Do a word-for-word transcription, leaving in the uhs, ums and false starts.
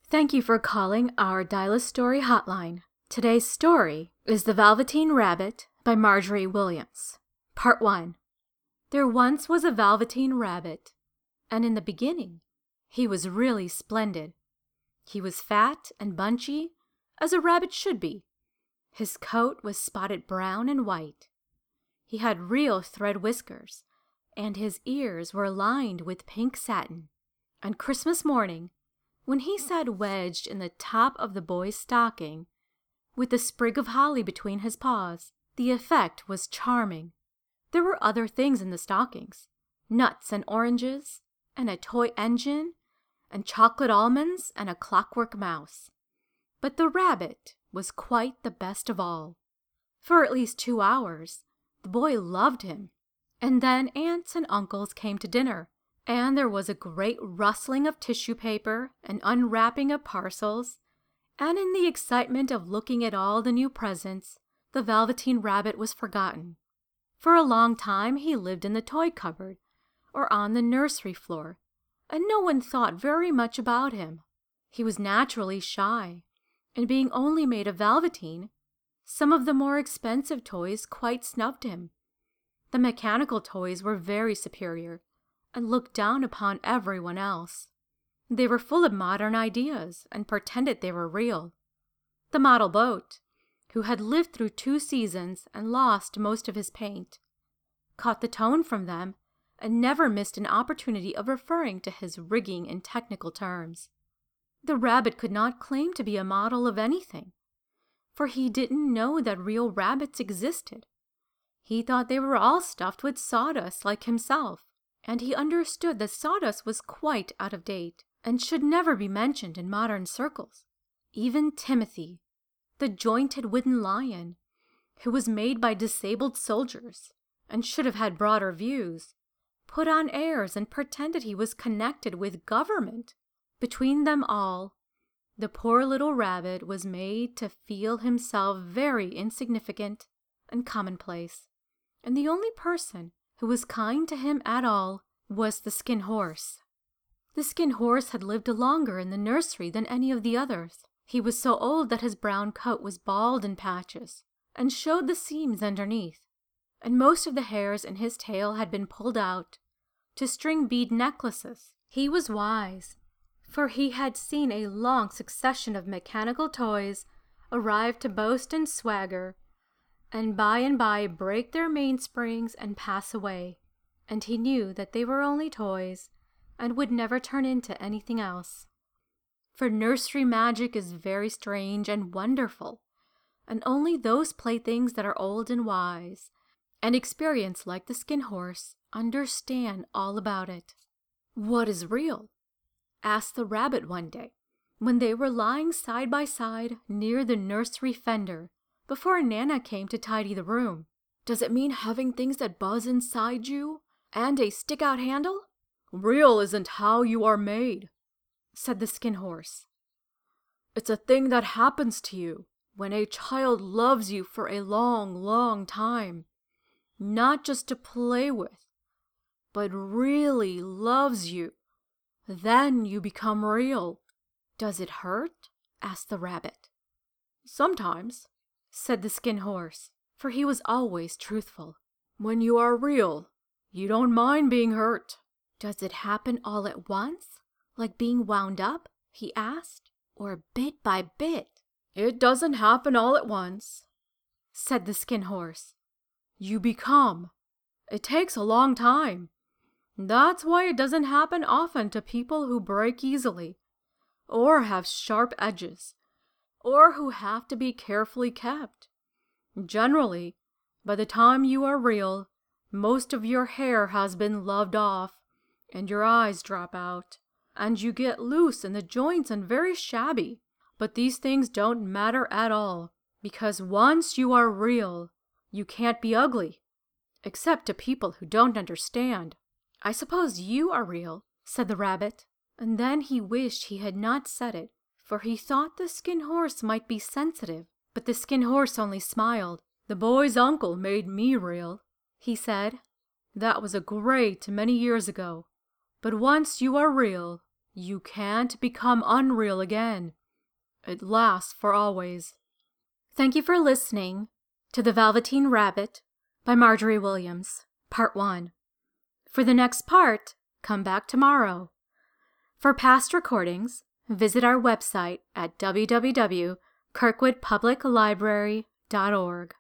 Thank you for calling our Dial Story hotline. Today's story is The Velveteen Rabbit by Marjorie Williams. Part one. There once was a Velveteen Rabbit, and in the beginning, he was really splendid. He was fat and bunchy, as a rabbit should be. His coat was spotted brown and white. He had real thread whiskers, and his ears were lined with pink satin. On Christmas morning, when he sat wedged in the top of the boy's stocking, with a sprig of holly between his paws, the effect was charming. There were other things in the stockings, nuts and oranges, and a toy engine, and chocolate almonds, and a clockwork mouse. But the rabbit was quite the best of all. For at least two hours, the boy loved him. And then aunts and uncles came to dinner, and there was a great rustling of tissue paper and unwrapping of parcels, and in the excitement of looking at all the new presents, the Velveteen Rabbit was forgotten. For a long time he lived in the toy cupboard, or on the nursery floor, and no one thought very much about him. He was naturally shy, and being only made of velveteen, some of the more expensive toys quite snubbed him. The mechanical toys were very superior, and looked down upon everyone else. They were full of modern ideas, and pretended they were real. The model boat, who had lived through two seasons and lost most of his paint, caught the tone from them, and never missed an opportunity of referring to his rigging in technical terms. The rabbit could not claim to be a model of anything, for he didn't know that real rabbits existed. He thought they were all stuffed with sawdust like himself, and he understood that sawdust was quite out of date and should never be mentioned in modern circles. Even Timothy, the jointed wooden lion, who was made by disabled soldiers and should have had broader views, put on airs and pretended he was connected with government. Between them all, the poor little rabbit was made to feel himself very insignificant and commonplace, and the only person who was kind to him at all was the Skin Horse. The Skin Horse had lived longer in the nursery than any of the others. He was so old that his brown coat was bald in patches, and showed the seams underneath, and most of the hairs in his tail had been pulled out to string bead necklaces. He was wise, for he had seen a long succession of mechanical toys arrive to boast and swagger, and by and by break their mainsprings and pass away, and he knew that they were only toys, and would never turn into anything else. For nursery magic is very strange and wonderful, and only those playthings that are old and wise, and experienced like the Skin Horse, understand all about it. "What is real?" asked the rabbit one day, when they were lying side by side near the nursery fender, before Nana came to tidy the room. "Does it mean having things that buzz inside you, and a stick-out handle?" "Real isn't how you are made," said the Skin Horse. "It's a thing that happens to you when a child loves you for a long, long time, not just to play with, but really loves you. Then you become real." "Does it hurt?" asked the rabbit. "Sometimes," said the Skin Horse, for he was always truthful. "When you are real, you don't mind being hurt." "Does it happen all at once, like being wound up?" he asked, "or bit by bit?" "It doesn't happen all at once," said the Skin Horse. "You become. It takes a long time. That's why it doesn't happen often to people who break easily, or have sharp edges, or who have to be carefully kept. Generally, by the time you are real, most of your hair has been loved off, and your eyes drop out, and you get loose in the joints and very shabby. But these things don't matter at all, because once you are real, you can't be ugly, except to people who don't understand." "I suppose you are real," said the rabbit, and then he wished he had not said it, for he thought the Skin Horse might be sensitive. But the Skin Horse only smiled. "The boy's uncle made me real," he said. "That was a great many years ago. But once you are real, You can't become unreal again. It lasts for always. Thank you for listening to The Velveteen Rabbit by Marjorie Williams, Part one. For the next part, come back tomorrow. For past recordings, visit our website at w w w dot kirkwood public library dot org.